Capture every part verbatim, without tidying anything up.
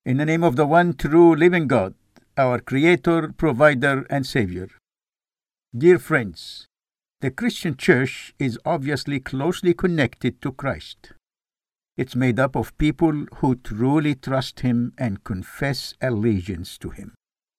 In the name of the one true living God, our Creator, Provider, and Savior. Dear friends, the Christian Church is obviously closely connected to Christ. It's made up of people who truly trust Him and confess allegiance to Him.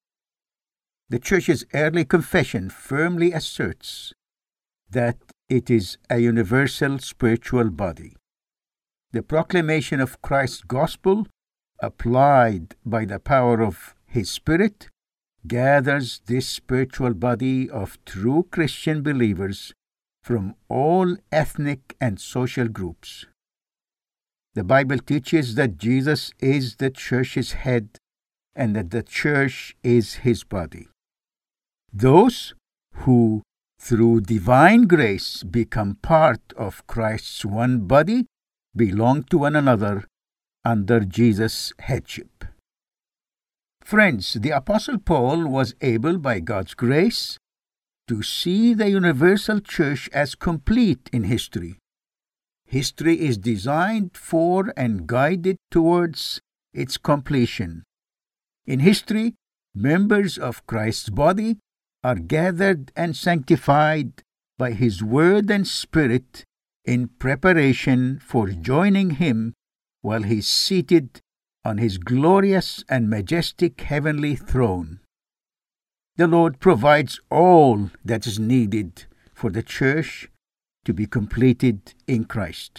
The Church's early confession firmly asserts that it is a universal spiritual body. The proclamation of Christ's gospel, applied by the power of His Spirit, gathers this spiritual body of true Christian believers from all ethnic and social groups. The Bible teaches that Jesus is the Church's head and that the Church is His body. Those who, through divine grace, become part of Christ's one body belong to one another under Jesus' headship. Friends, the Apostle Paul was able, by God's grace, to see the universal church as complete in history. History is designed for and guided towards its completion. In history, members of Christ's body are gathered and sanctified by His Word and Spirit in preparation for joining Him while He is seated on His glorious and majestic heavenly throne. The Lord provides all that is needed for the church to be completed in Christ.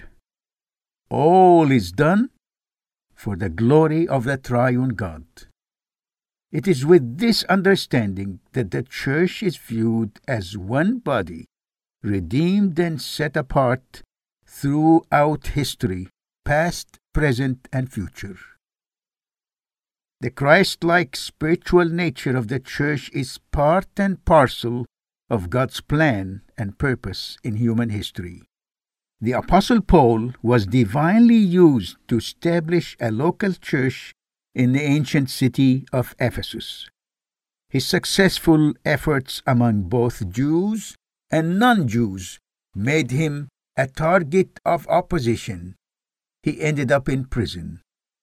All is done for the glory of the triune God. It is with this understanding that the church is viewed as one body, redeemed and set apart throughout history, past, present, and future. The Christ-like spiritual nature of the church is part and parcel of God's plan and purpose in human history. The Apostle Paul was divinely used to establish a local church in the ancient city of Ephesus. His successful efforts among both Jews and non-Jews made him a target of opposition. He ended up in prison.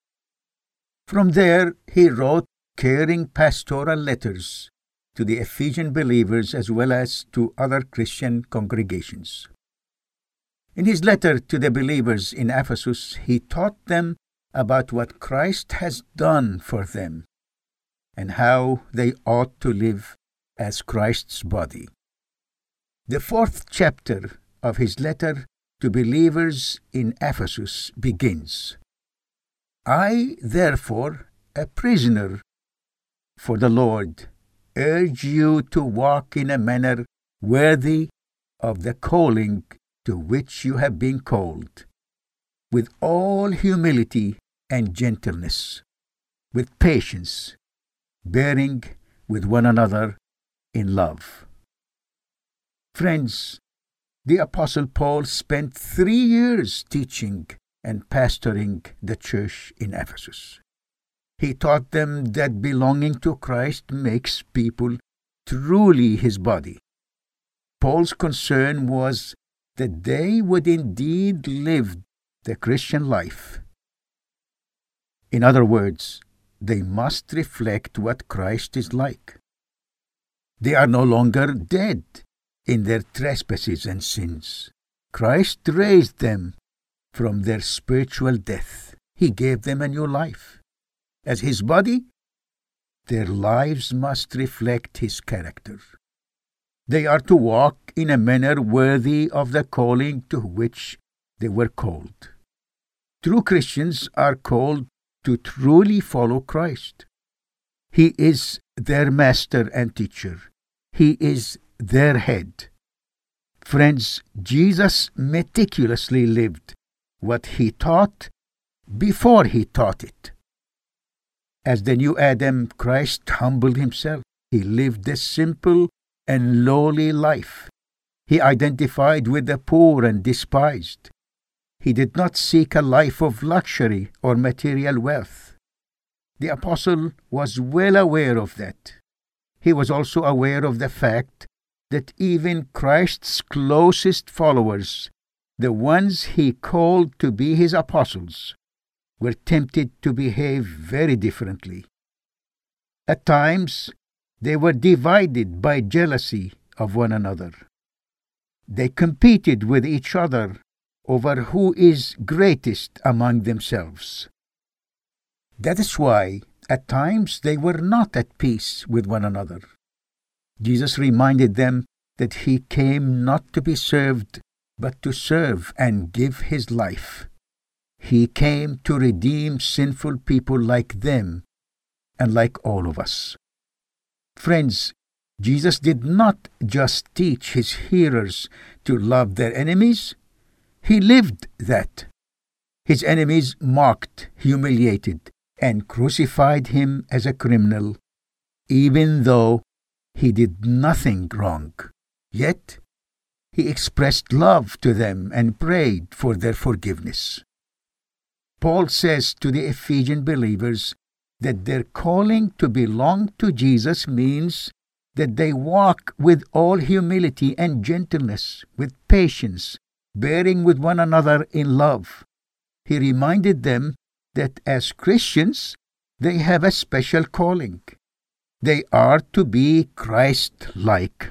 From there, he wrote caring pastoral letters to the Ephesian believers as well as to other Christian congregations. In his letter to the believers in Ephesus, he taught them about what Christ has done for them and how they ought to live as Christ's body. The fourth chapter of his letter to believers in Ephesus begins, I, therefore, a prisoner for the Lord, urge you to walk in a manner worthy of the calling to which you have been called, with all humility and gentleness, with patience, bearing with one another in love. Friends, the Apostle Paul spent three years teaching and pastoring the church in Ephesus. He taught them that belonging to Christ makes people truly His body. Paul's concern was that they would indeed live the Christian life. In other words, they must reflect what Christ is like. They are no longer dead in their trespasses and sins. Christ raised them from their spiritual death. He gave them a new life. As His body, their lives must reflect His character. They are to walk in a manner worthy of the calling to which they were called. True Christians are called to truly follow Christ. He is their master and teacher. He is their head. Friends, Jesus meticulously lived what He taught before He taught it. As the new Adam, Christ humbled Himself. He lived a simple and lowly life. He identified with the poor and despised. He did not seek a life of luxury or material wealth. The apostle was well aware of that. He was also aware of the fact that even Christ's closest followers, the ones He called to be His apostles, were tempted to behave very differently. At times, they were divided by jealousy of one another. They competed with each other over who is greatest among themselves. That is why, at times, they were not at peace with one another. Jesus reminded them that he came not to be served, but to serve and give his life. He came to redeem sinful people like them and like all of us. Friends, Jesus did not just teach his hearers to love their enemies. He lived that. His enemies mocked, humiliated, and crucified him as a criminal, even though he did nothing wrong. Yet, he expressed love to them and prayed for their forgiveness. Paul says to the Ephesian believers that their calling to belong to Jesus means that they walk with all humility and gentleness, with patience, bearing with one another in love. He reminded them that as Christians, they have a special calling. They are to be Christ-like.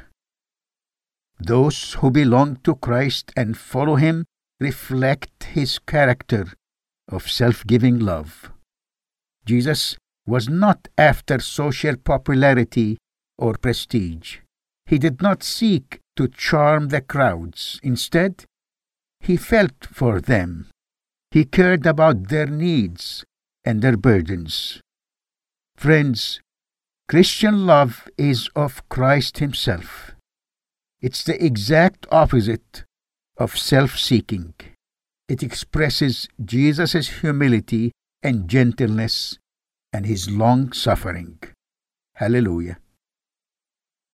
Those who belong to Christ and follow him reflect his character of self-giving love. Jesus was not after social popularity or prestige. He did not seek to charm the crowds. Instead, he felt for them. He cared about their needs and their burdens. Friends, Christian love is of Christ himself. It's the exact opposite of self-seeking. It expresses Jesus' humility and gentleness and his long-suffering. Hallelujah.